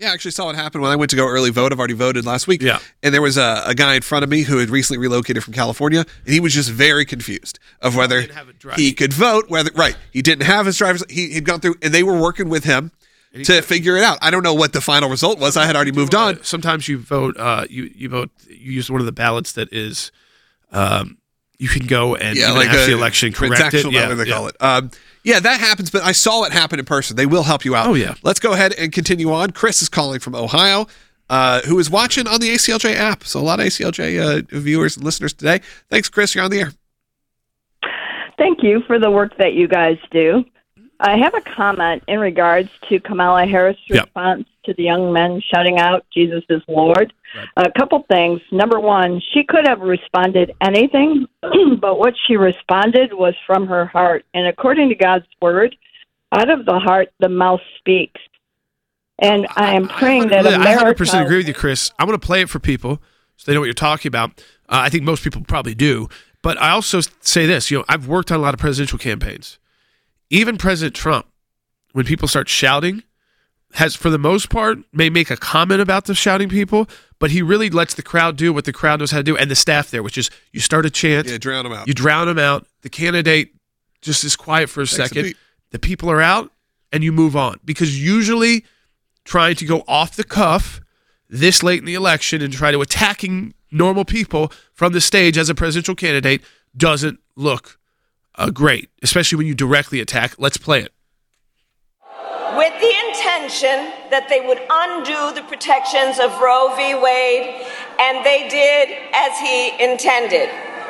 Yeah, I actually saw it happen when I went to go early vote. I've already voted last week. Yeah. And there was a guy in front of me who had recently relocated from California, and he was just very confused of whether he could vote. He didn't have his driver's. He'd gone through, and they were working with him to figure it out. I don't know what the final result was. I had already moved on. Sometimes you vote. You vote. You use one of the ballots that is. You can go and have the election corrected. Whatever they call it. Yeah, that happens, but I saw it happen in person. They will help you out. Oh, yeah. Let's go ahead and continue on. Chris is calling from Ohio, who is watching on the ACLJ app. So a lot of ACLJ viewers and listeners today. Thanks, Chris. You're on the air. Thank you for the work that you guys do. I have a comment in regards to Kamala Harris' response to the young men shouting out, Jesus is Lord. Right. A couple things. Number one, she could have responded anything, but what she responded was from her heart. And according to God's word, out of the heart, the mouth speaks. And I am praying that America... I 100% agree with you, Chris. I'm going to play it for people so they know what you're talking about. I think most people probably do. But I also say this, I've worked on a lot of presidential campaigns. Even President Trump, when people start shouting, has, for the most part, may make a comment about the shouting people, but he really lets the crowd do what the crowd knows how to do, and the staff there, which is you start a chant. Yeah, drown them out. You drown them out. The candidate just is quiet for a second. The people are out, and you move on. Because usually trying to go off the cuff this late in the election and try to attacking normal people from the stage as a presidential candidate doesn't look great, especially when you directly attack. Let's play it. With the intention that they would undo the protections of Roe v. Wade, and they did as he intended.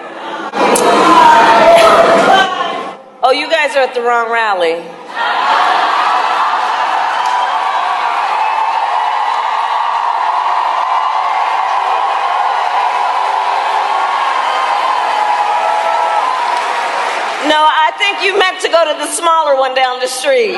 Oh, you guys are at the wrong rally. No, I think you meant to go to the smaller one down the street.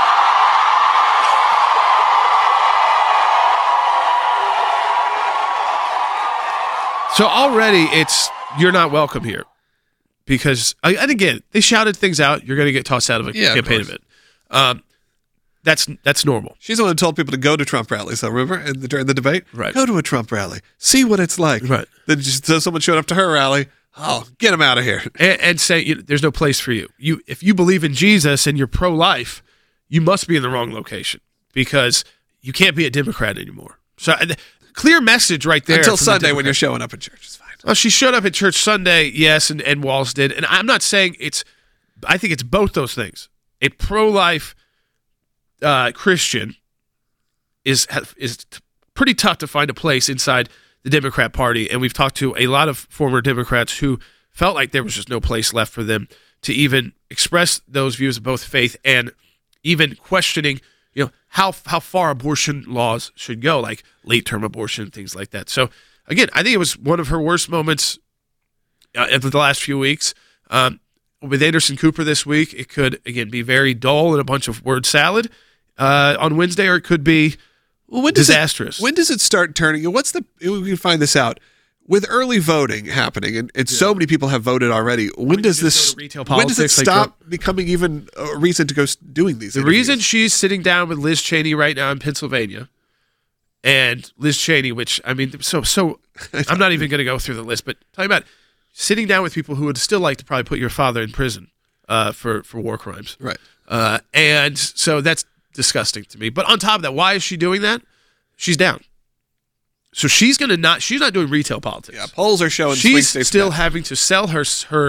So already you're not welcome here because, and again, they shouted things out. You're going to get tossed out of a campaign event. That's normal. She's the one who told people to go to Trump rallies, though, remember, during the debate? Right. Go to a Trump rally. See what it's like. Right. Then someone showed up to her rally. Oh, get him out of here. And say, there's no place for you. If you believe in Jesus and you're pro-life, you must be in the wrong location because you can't be a Democrat anymore. So clear message right there. Until Sunday when you're showing up at church. It's fine. Well, she showed up at church Sunday, yes, and Walz did. And I'm not saying I think it's both those things. A pro-life Christian is pretty tough to find a place inside the Democrat Party, and we've talked to a lot of former Democrats who felt like there was just no place left for them to even express those views of both faith and even questioning, how far abortion laws should go, like late-term abortion, things like that. So, again, I think it was one of her worst moments of the last few weeks. With Anderson Cooper this week, it could, again, be very dull and a bunch of word salad on Wednesday, or it could be disastrous. When does it start turning? We can find this out. With early voting happening, and so many people have voted already, when does it stop becoming even a reason to go doing these interviews? Reason she's sitting down with Liz Cheney right now in Pennsylvania, and Liz Cheney, which, I mean, so I'm not even going to go through the list, but talking about sitting down with people who would still like to probably put your father in prison for war crimes. Right. And so that's disgusting to me. But on top of that, why is she doing that? She's down. So she's not doing retail politics. Yeah, polls are showing she's still having to sell her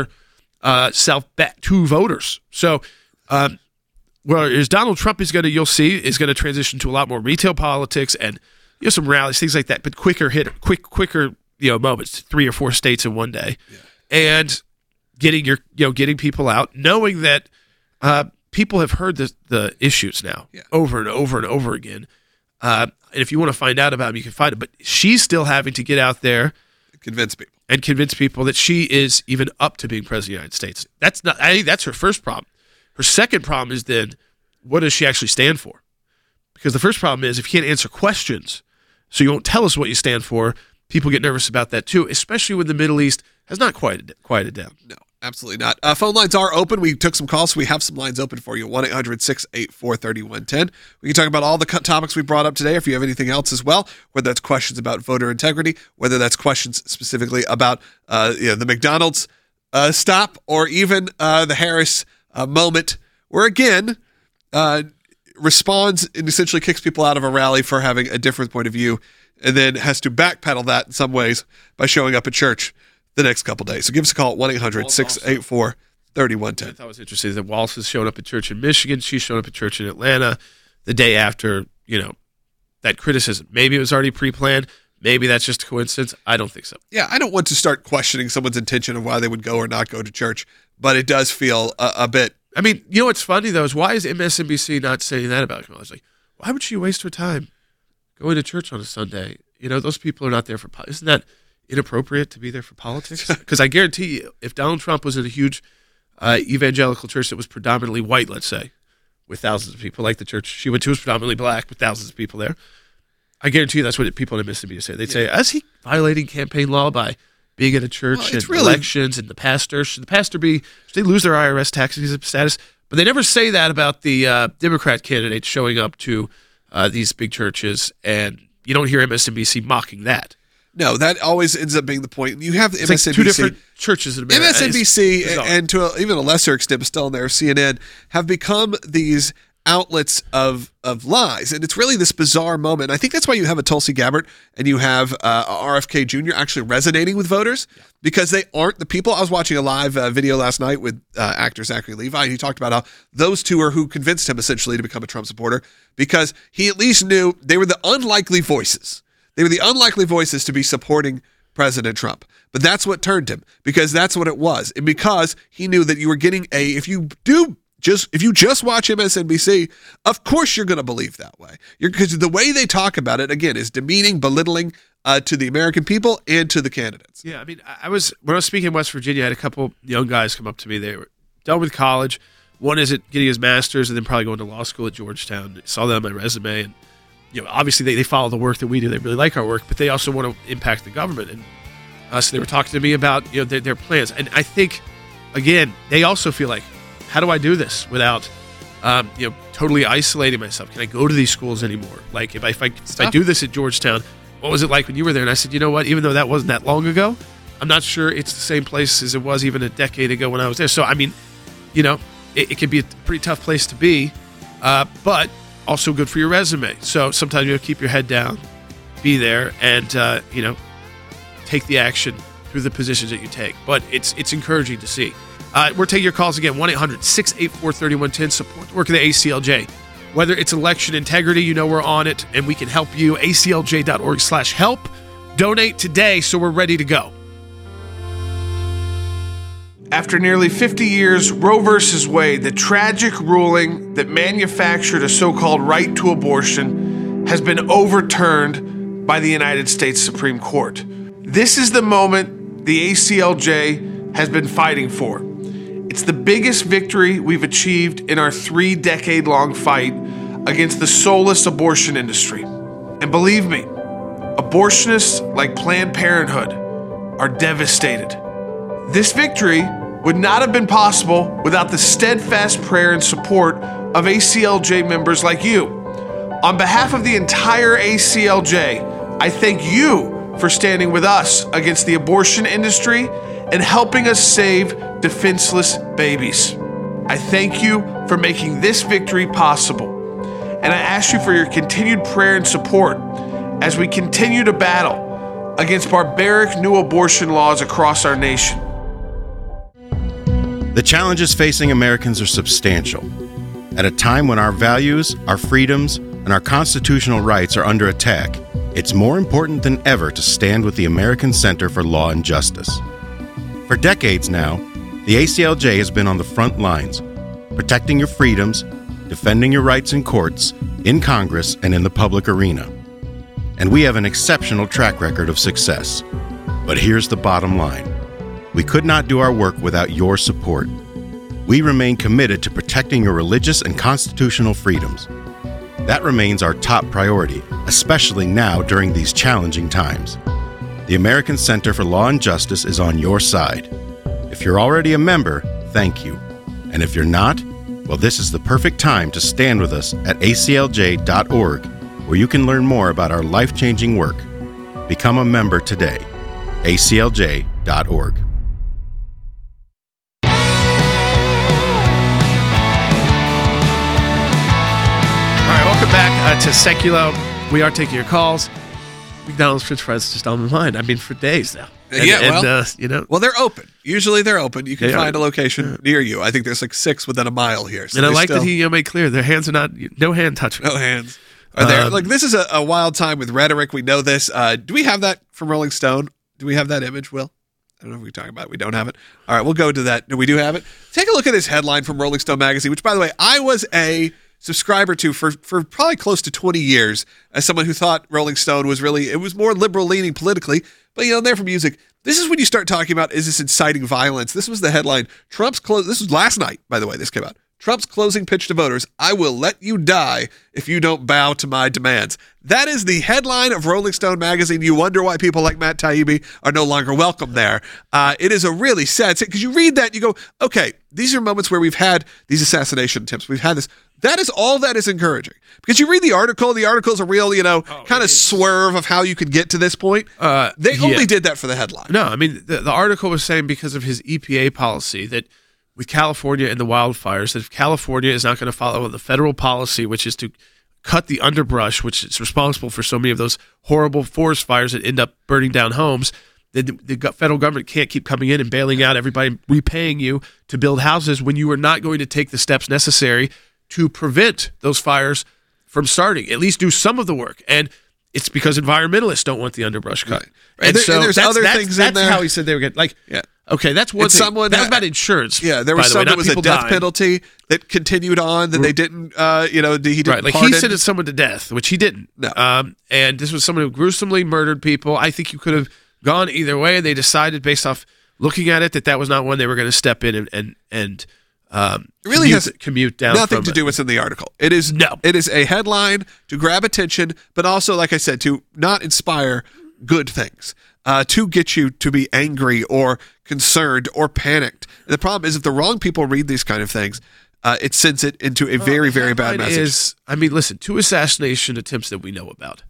self back to voters. So, whereas Donald Trump is going to transition to a lot more retail politics and some rallies, things like that, but quicker moments, 3 or 4 states in one day, and getting people out, knowing that people have heard the issues now over and over and over again. And if you want to find out about them, you can find it. But she's still having to get out there, convince people that she is even up to being president of the United States. I think that's her first problem. Her second problem is then, what does she actually stand for? Because the first problem is if you can't answer questions, so you won't tell us what you stand for, people get nervous about that too, especially when the Middle East has not quieted down. No. Absolutely not. Phone lines are open. We took some calls, so we have some lines open for you. 1-800-684-3110. We can talk about all the topics we brought up today. If you have anything else as well, whether that's questions about voter integrity, whether that's questions specifically about the McDonald's stop, or even the Harris moment, where again responds and essentially kicks people out of a rally for having a different point of view, and then has to backpedal that in some ways by showing up at church the next couple days. So give us a call at 1-800-684-3110. I thought it was interesting that Walz has shown up at church in Michigan. She's shown up at church in Atlanta the day after, that criticism. Maybe it was already pre-planned. Maybe that's just a coincidence. I don't think so. Yeah, I don't want to start questioning someone's intention of why they would go or not go to church, but it does feel a bit. I mean, what's funny, though, is why is MSNBC not saying that about Kamala? It's like, why would she waste her time going to church on a Sunday? Those people are not there for politics. Isn't that inappropriate to be there for politics? Because I guarantee you, if Donald Trump was in a huge evangelical church that was predominantly white, let's say, with thousands of people, like the church she went to was predominantly black with thousands of people there, I guarantee you that's what people in Mississippi say. They'd say, is he violating campaign law by being at a church and elections and the pastor? Should the pastor should they lose their IRS tax status? But they never say that about the Democrat candidates showing up to these big churches, and you don't hear MSNBC mocking that. No, that always ends up being the point. You have it's MSNBC. Like two different churches in America. MSNBC and to even a lesser extent, but still in there, CNN, have become these outlets of lies. And it's really this bizarre moment. I think that's why you have a Tulsi Gabbard and you have RFK Jr. actually resonating with voters, because they aren't the people. I was watching a live video last night with actor Zachary Levi, and he talked about how those two are who convinced him essentially to become a Trump supporter, because he at least knew they were the unlikely voices. They were the unlikely voices to be supporting President Trump. But that's what turned him, because that's what it was. And because he knew that you were getting if you just watch MSNBC, of course you're going to believe that way. Because the way they talk about it, again, is demeaning, belittling to the American people and to the candidates. Yeah, I mean, when I was speaking in West Virginia, I had a couple young guys come up to me. They were done with college. One is getting his master's and then probably going to law school at Georgetown. I saw that on my resume, and obviously they follow the work that we do. They really like our work, but they also want to impact the government. And so they were talking to me about their plans. And I think, again, they also feel like, how do I do this without totally isolating myself? Can I go to these schools anymore? Like if I do this at Georgetown, what was it like when you were there? And I said, you know what? Even though that wasn't that long ago, I'm not sure it's the same place as it was even a decade ago when I was there. So I mean, it can be a pretty tough place to be, but also good for your resume. So sometimes you have to keep your head down, be there, and take the action through the positions that you take. But it's encouraging to see. We're taking your calls again, 1-800-684-3110. Support the work of the ACLJ. Whether it's election integrity, we're on it, and we can help you. ACLJ.org/help. Donate today so we're ready to go. After nearly 50 years, Roe v. Wade, the tragic ruling that manufactured a so-called right to abortion, has been overturned by the United States Supreme Court. This is the moment the ACLJ has been fighting for. It's the biggest victory we've achieved in our 3-decade-long fight against the soulless abortion industry. And believe me, abortionists like Planned Parenthood are devastated. This victory would not have been possible without the steadfast prayer and support of ACLJ members like you. On behalf of the entire ACLJ, I thank you for standing with us against the abortion industry and helping us save defenseless babies. I thank you for making this victory possible. And I ask you for your continued prayer and support as we continue to battle against barbaric new abortion laws across our nation. The challenges facing Americans are substantial. At a time when our values, our freedoms, and our constitutional rights are under attack, it's more important than ever to stand with the American Center for Law and Justice. For decades now, the ACLJ has been on the front lines, protecting your freedoms, defending your rights in courts, in Congress, and in the public arena. And we have an exceptional track record of success. But here's the bottom line. We could not do our work without your support. We remain committed to protecting your religious and constitutional freedoms. That remains our top priority, especially now during these challenging times. The American Center for Law and Justice is on your side. If you're already a member, thank you. And if you're not, well, this is the perfect time to stand with us at aclj.org, where you can learn more about our life-changing work. Become a member today. aclj.org. All right, welcome back to Seculo. We are taking your calls. McDonald's French fries is just on my mind. I mean, for days now. Well, they're open. Usually they're open. You can find a location near you. I think there's like 6 within a mile here. So and I like that he made clear their hands are not, no hand touching. No hands. Are there? Like, this is a wild time with rhetoric. We know this. Do we have that from Rolling Stone? Do we have that image, Will? I don't know if we're talking about it. We don't have it. All right, we'll go to that. We do have it. Take a look at this headline from Rolling Stone magazine, which, by the way, I was a subscriber to for probably close to 20 years as someone who thought Rolling Stone was it was more liberal leaning politically, but they're for music. This is when you start talking about, is this inciting violence? This was the headline. This was last night, by the way, this came out. Trump's closing pitch to voters: I will let you die if you don't bow to my demands. That is the headline of Rolling Stone magazine. You wonder why people like Matt Taibbi are no longer welcome there. It is a really sad thing, because you read that and you go, okay, these are moments where we've had these assassination attempts. We've had this. That is all that is encouraging. Because you read the article. The article is a real, kind of swerve of how you could get to this point. They only did that for the headline. No, I mean, the article was saying because of his EPA policy that with California and the wildfires, that if California is not going to follow the federal policy, which is to cut the underbrush, which is responsible for so many of those horrible forest fires that end up burning down homes, then the federal government can't keep coming in and bailing out everybody, repaying you to build houses when you are not going to take the steps necessary to prevent those fires from starting. At least do some of the work. And it's because environmentalists don't want the underbrush cut. Right. And there's other things in there. That's how he said they were getting, okay, that's one thing. That was about insurance. Yeah, there was some that was a death penalty that continued on that they didn't, he didn't pardon. He sentenced someone to death, which he didn't. No. And this was someone who gruesomely murdered people. I think you could have gone either way. They decided, based off looking at it, that was not one they were going to step in and it really has commute down. Nothing to do with what's in the article. It is a headline to grab attention, but also, like I said, to not inspire good things. To get you to be angry or concerned or panicked. And the problem is, if the wrong people read these kind of things, it sends it into a very, very bad message. Listen, 2 assassination attempts that we know about.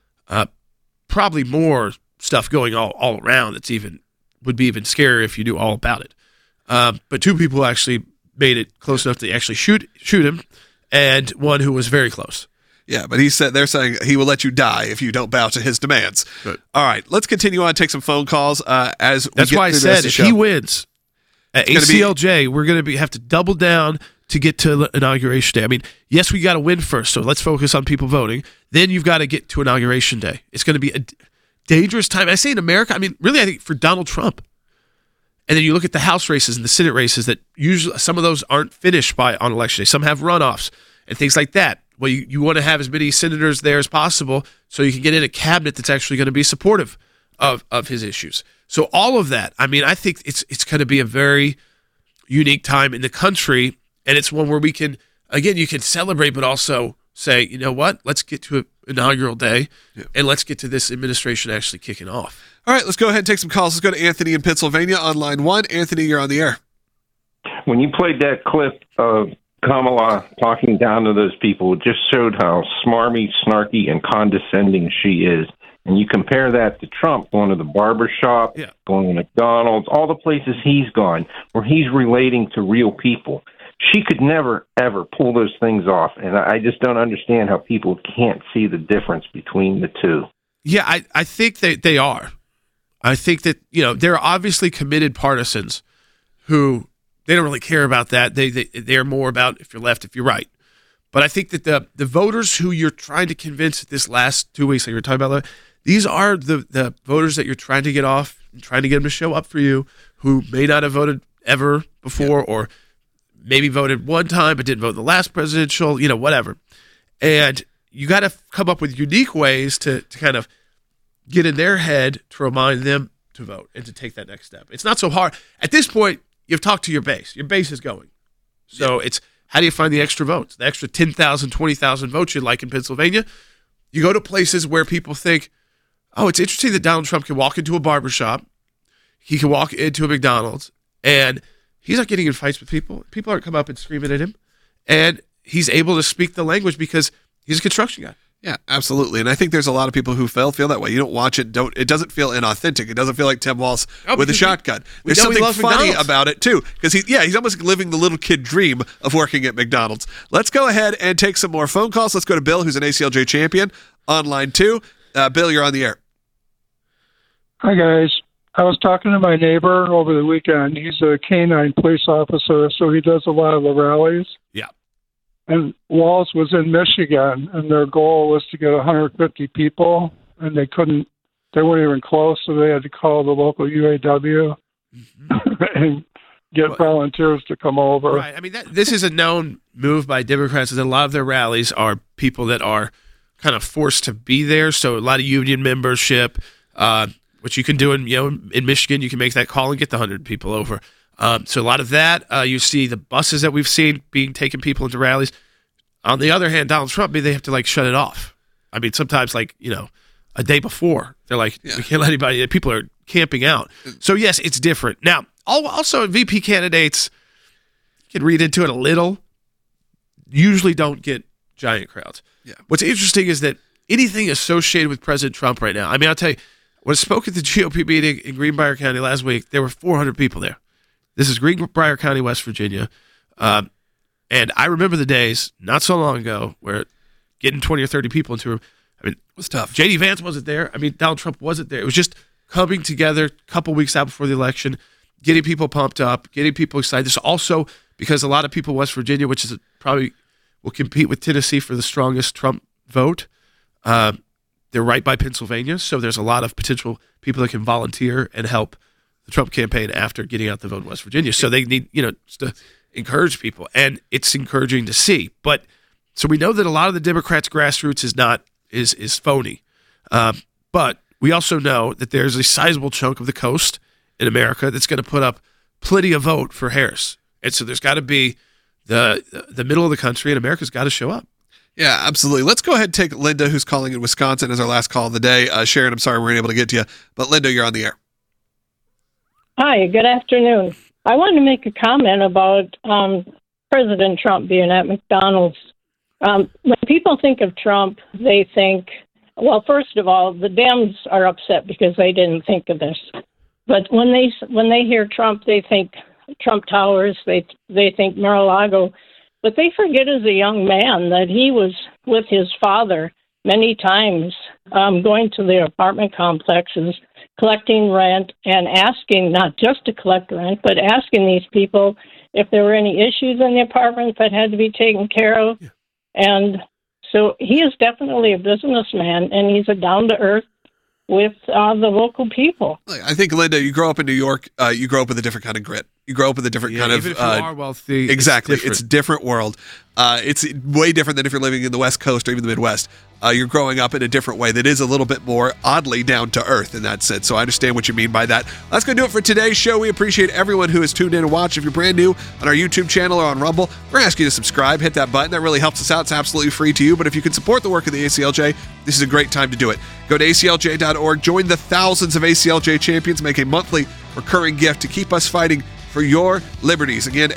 Probably more stuff going all around that's would be even scarier if you knew all about it. But 2 people actually made it close enough to actually shoot him, and one who was very close. Yeah, but they're saying he will let you die if you don't bow to his demands. Good. All right, let's continue on, take some phone calls. That's why I said if he wins at ACLJ, we're going to have to double down to get to Inauguration Day. I mean, yes, we got to win first, so let's focus on people voting. Then you've got to get to Inauguration Day. It's going to be a dangerous time. I say in America, I think for Donald Trump. And then you look at the House races and the Senate races that usually some of those aren't finished on Election Day. Some have runoffs and things like that. Well, you want to have as many senators there as possible so you can get in a cabinet that's actually going to be supportive of his issues. So all of that, I think it's going to be a very unique time in the country, and it's one where we can, again, you can celebrate, but also say, you know what, let's get to an inaugural day, and let's get to this administration actually kicking off. All right, let's go ahead and take some calls. Let's go to Anthony in Pennsylvania on line 1. Anthony, you're on the air. When you played that clip of Kamala talking down to those people, it just showed how smarmy, snarky, and condescending she is. And you compare that to Trump going to the barbershop, going to McDonald's, all the places he's gone, where he's relating to real people. She could never, ever pull those things off. And I just don't understand how people can't see the difference between the two. Yeah, I think they are. I think that, they're obviously committed partisans who they don't really care about that. They're more about if you're left, if you're right. But I think that the voters who you're trying to convince this last 2 weeks that you were talking about, these are the voters that you're trying to get off and trying to get them to show up for you, who may not have voted ever before or maybe voted one time but didn't vote in the last presidential, whatever. And you got to come up with unique ways to kind of get in their head to remind them to vote and to take that next step. It's not so hard. At this point, you've talked to your base. Your base is going. So it's how do you find the extra votes, the extra 10,000, 20,000 votes you'd like in Pennsylvania? You go to places where people think, oh, it's interesting that Donald Trump can walk into a barbershop, he can walk into a McDonald's, And he's not getting in fights with people. People aren't coming up and screaming at him. And he's able to speak the language because he's a construction guy. Yeah, absolutely. And I think there's a lot of people who feel that way. You don't watch it, it doesn't feel inauthentic. It doesn't feel like Tim Walz with a shotgun. There's something funny about it too, because he's almost living the little kid dream of working at McDonald's. Let's go ahead and take some more phone calls. Let's go to Bill, who's an ACLJ champion, on line 2. Bill, you're on the air. Hi, guys. I was talking to my neighbor over the weekend. He's a canine police officer, so he does a lot of the rallies. Yeah. And Walz was in Michigan, and their goal was to get 150 people, and they weren't even close, so they had to call the local UAW and get volunteers to come over. Right. I mean, this is a known move by Democrats, that a lot of their rallies are people that are kind of forced to be there, so a lot of union membership, which you can do in Michigan. You can make that call and get the 100 people over. So a lot of that, you see the buses that we've seen taking people into rallies. On the other hand, Donald Trump, they have to shut it off. I mean, sometimes a day before, they're like, we can't let anybody, people are camping out. So yes, it's different. Now, also VP candidates, you can read into it a little, usually don't get giant crowds. Yeah. What's interesting is that anything associated with President Trump right now, I mean, I'll tell you, when I spoke at the GOP meeting in Greenbrier County last week, there were 400 people there. This is Greenbrier County, West Virginia. And I remember the days, not so long ago, where getting 20 or 30 people into a room, I mean, it was tough. J.D. Vance wasn't there. I mean, Donald Trump wasn't there. It was just coming together a couple weeks out before the election, getting people pumped up, getting people excited. This also because a lot of people in West Virginia, which is probably will compete with Tennessee for the strongest Trump vote, they're right by Pennsylvania, so there's a lot of potential people that can volunteer and help the Trump campaign after getting out the vote in West Virginia. So they need, just to encourage people, and it's encouraging to see. But so we know that a lot of the Democrats' grassroots is phony. But we also know that there's a sizable chunk of the coast in America that's going to put up plenty of vote for Harris. And so there's got to be the middle of the country, and America's got to show up. Yeah, absolutely. Let's go ahead and take Linda, who's calling in Wisconsin, as our last call of the day. Sharon, I'm sorry we weren't able to get to you, but Linda, you're on the air. Hi, good afternoon. I wanted to make a comment about President Trump being at McDonald's. When people think of Trump, they think, well, first of all, the Dems are upset because they didn't think of this. But when they hear Trump, they think Trump Towers, they think Mar-a-Lago. But they forget as a young man that he was with his father many times, going to the apartment complexes, collecting rent, and asking, not just to collect rent, but asking these people if there were any issues in the apartment that had to be taken care of. Yeah. And so he is definitely a businessman, and he's a down-to-earth with the local people. I think, Linda, you grow up in New York, you grow up with a different kind of grit. You grow up with a different kind even of... if you are wealthy, exactly. It's a different world. It's way different than if you're living in the West Coast or even the Midwest. You're growing up in a different way that is a little bit more oddly down to earth in that sense. So I understand what you mean by that. That's going to do it for today's show. We appreciate everyone who has tuned in and watched. If you're brand new on our YouTube channel or on Rumble, we're going to ask you to subscribe. Hit that button. That really helps us out. It's absolutely free to you. But if you can support the work of the ACLJ, this is a great time to do it. Go to aclj.org. Join the thousands of ACLJ champions. Make a monthly recurring gift to keep us fighting for your liberties. Again,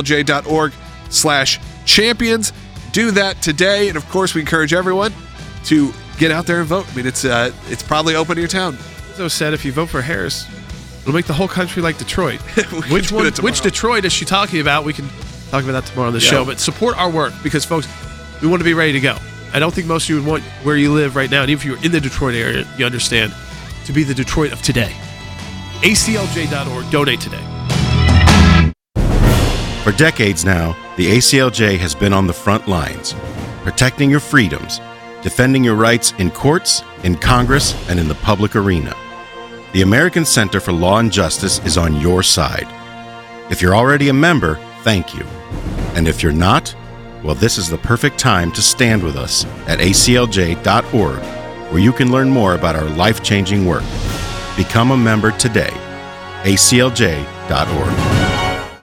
aclj.org/champions. Do that today. And of course, we encourage everyone to get out there and vote. I mean, it's probably open to your town. So said, if you vote for Harris, it'll make the whole country like Detroit. Which Detroit is she talking about? We can talk about that tomorrow on the show. But support our work because, folks, we want to be ready to go. I don't think most of you would want where you live right now, and even if you're in the Detroit area, you understand, to be the Detroit of today. ACLJ.org. Donate today. For decades now, the ACLJ has been on the front lines, protecting your freedoms, defending your rights in courts, in Congress, and in the public arena. The American Center for Law and Justice is on your side. If you're already a member, thank you. And if you're not, well, this is the perfect time to stand with us at aclj.org, where you can learn more about our life-changing work. Become a member today. aclj.org.